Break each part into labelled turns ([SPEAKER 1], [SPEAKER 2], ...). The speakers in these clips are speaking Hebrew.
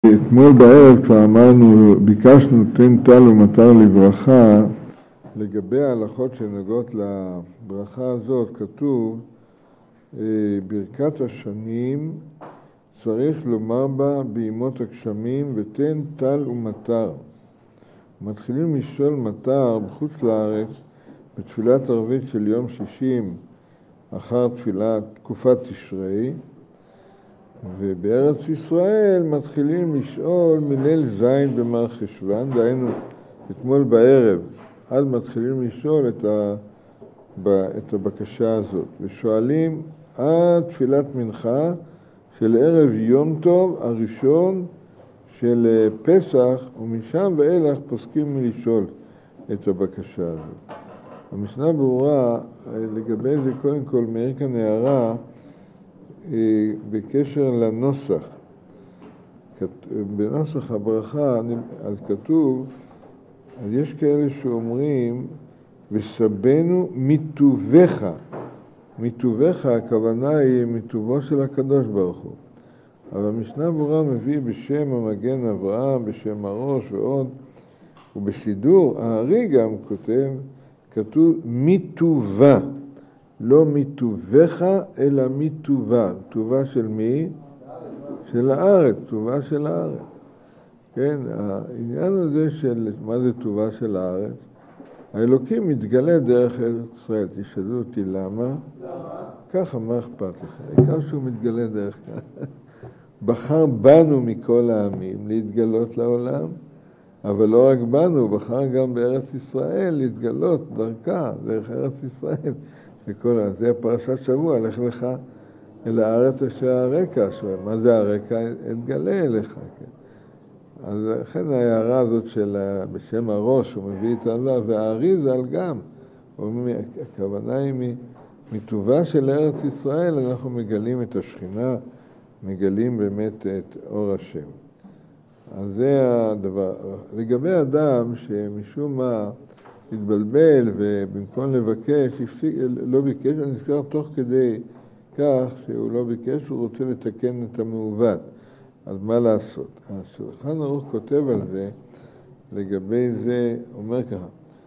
[SPEAKER 1] אתמול בערב כבר אמרנו, ביקשנו תן טל ומטר לברכה. לגבי ההלכות שנוגעות לברכה הזאת כתוב ברכת השנים צריך לומר בה בימות הגשמים ותן טל ומטר. מתחילים לשאול מטר בחוץ לארץ בתפילת ערבית של יום 60 אחר תקופת תשרי, ובארץ ישראל מתחילים לשאול מליל זין במר חשוון, דהיינו אתמול בערב, אז מתחילים לשאול את הבקשה הזאת, ושואלים עד תפילת מנחה של ערב יום טוב הראשון של פסח, ומשם ואילך פוסקים מלשאול את הבקשה הזאת. המשנה ברורה לגבי זה, קודם כל מעיר כאן הערה בקשר לנוסח. בנוסח הברכה אז כתוב, אז יש כאלה שאומרים וסבנו מטובך. מטובך הכוונה היא מטובו של הקדוש ברוך הוא. אבל המשנה ברורה מביא בשם המגן אברהם, בשם הראש ועוד, ובסידור הארי גם כתוב מטובה. לא מטובך, אלא מטובה. טובה של מי? של הארץ, טובה של הארץ. כן, העניין הזה של מה זה טובה של הארץ, האלוקים מתגלה דרך ארץ ישראל. תשאלו אותי למה? ככה, מה אכפת לך? העיקר שהוא מתגלה דרך כאן. בחר בנו מכל העמים להתגלות לעולם, אבל לא רק בנו, בחר גם בארץ ישראל להתגלות דרכה, דרך ארץ ישראל. זה הפרשת שבוע, לך לך אל הארץ אשר הרקע, מה זה הרקע? אתגלה אליך. כן. אז לכן ההערה הזאת של בשם הראש, הוא מביא את Allah, והאריז"ל גם. הכוונה היא מטובה של ארץ ישראל, אנחנו מגלים את השכינה, מגלים באמת את אור השם. אז זה הדבר. לגבי אדם שמשום מה התבלבל ובמקום לבקש, לא ביקש, אני נזכר תוך כדי כך שהוא לא ביקש, הוא רוצה לתקן את המעוות. אז מה לעשות? השולחן ערוך כותב על זה, לגבי זה, אומר ככה,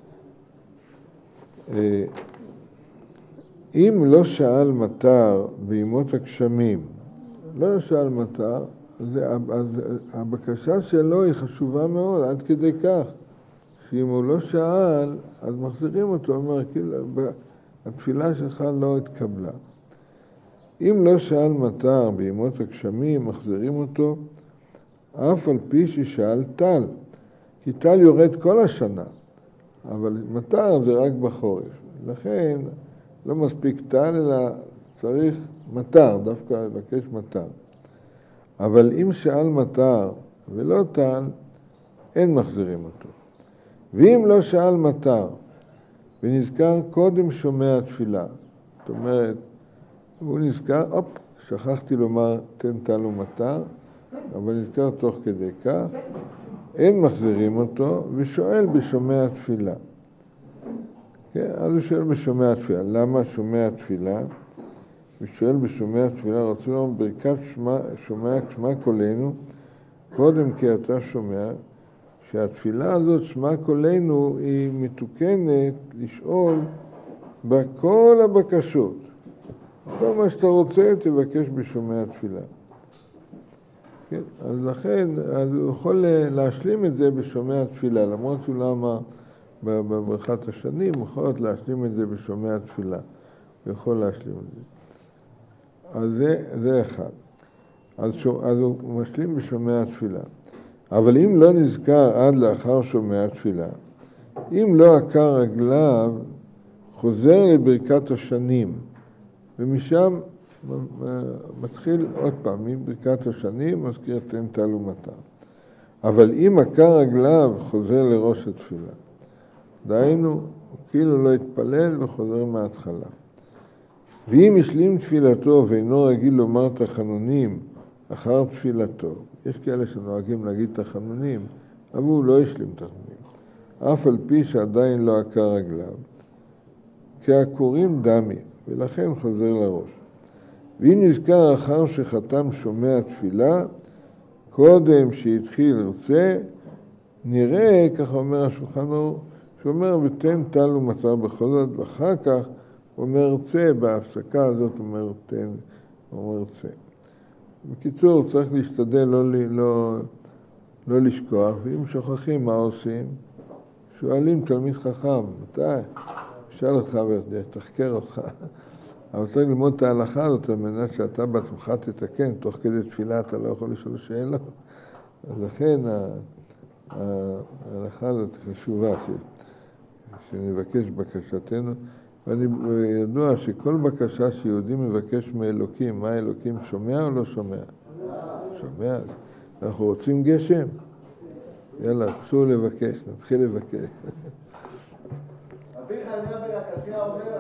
[SPEAKER 1] אם לא שאל מטר בימות הגשמים, לא שאל מטר, אז הבקשה שלו היא חשובה מאוד, עד כדי כך, שאם הוא לא שאל, אז מחזירים אותו, אומר, כאילו, התפילה שלך לא התקבלה. אם לא שאל מטר בימות הגשמים, מחזירים אותו, אף על פי ששאל טל. כי טל יורד כל השנה, אבל מטר זה רק בחורף. לכן לא מספיק טל, אלא צריך מטר, דווקא לבקש מטר. אבל אם שאל מטר ולא טל, אין מחזירים אותו. ואם לא שאל מטר, ונזכר קודם שומע תפילה, זאת אומרת, הוא נזכר, שכחתי לומר תן טל ומטר, אבל נזכר תוך כדי כך, אין מחזירים אותו, ושואל בשומע תפילה. כן, אז הוא שואל בשומע תפילה. למה שומע תפילה? הוא שואל בשומע תפילה, רוצה לומר ברכת שמע קולנו, קודם כי אתה שומע, שהתפילה הזאת, שמע קולנו, היא מתוקנת לשאול בכל הבקשות. כל מה שאתה רוצה, תבקש בשומע תפילה. כן? אז לכן, אז הוא יכול להשלים את זה בשומע תפילה, למרות שהוא לא אמר בברכת השנים, הוא יכול להשלים את זה בשומע תפילה. הוא יכול להשלים את זה. אז זה אחד. אז הוא משלים בשומע תפילה. אבל אם לא נזכר עד לאחר שומע תפילה, אם לא עקר רגליו, חוזר לברכת השנים, ומשם מתחיל עוד פעם, מברכת השנים, מזכיר תן טל ומטר. אבל אם עקר רגליו, חוזר לראש התפילה. דהיינו, הוא כאילו לא התפלל וחוזר מההתחלה. ואם השלים תפילתו ואינו רגיל לומר תחנונים אחר תפילתו, יש כאלה שנוהגים להגיד תחנונים, אבל הוא לא השלים תחנונים, אף על פי שעדיין לא עקר רגליו, כי עקורים דמי, ולכן חוזר לראש. ואם נזכר אחר שחתם שומע תפילה, קודם שהתחיל רוצה, נראה, ככה אומר השולחן ערוך, שהוא אומר, ותן טל ומטר בכל זאת, ואחר כך הוא אומר רוצה, בהפסקה הזאת הוא אומר תן, הוא אומר רוצה. בקיצור, צריך להשתדל לא לשכוח, ואם שוכחים מה עושים, שואלים תלמיד חכם, מתי? שאל אותך ותחקר אותך. אבל צריך ללמוד את ההלכה הזאת, על מנת שאתה בעצמך תתקן, תוך כדי תפילה אתה לא יכול לשאול שאלות. אז לכן ההלכה הזאת חשובה, שנבקש בקשתנו, ואני ידוע שכל בקשה שיהודי מבקש מאלוקים, מה אלוקים שומע או לא שומע? שומע. אנחנו רוצים גשם? יאללה, תתחילו לבקש, נתחיל לבקש.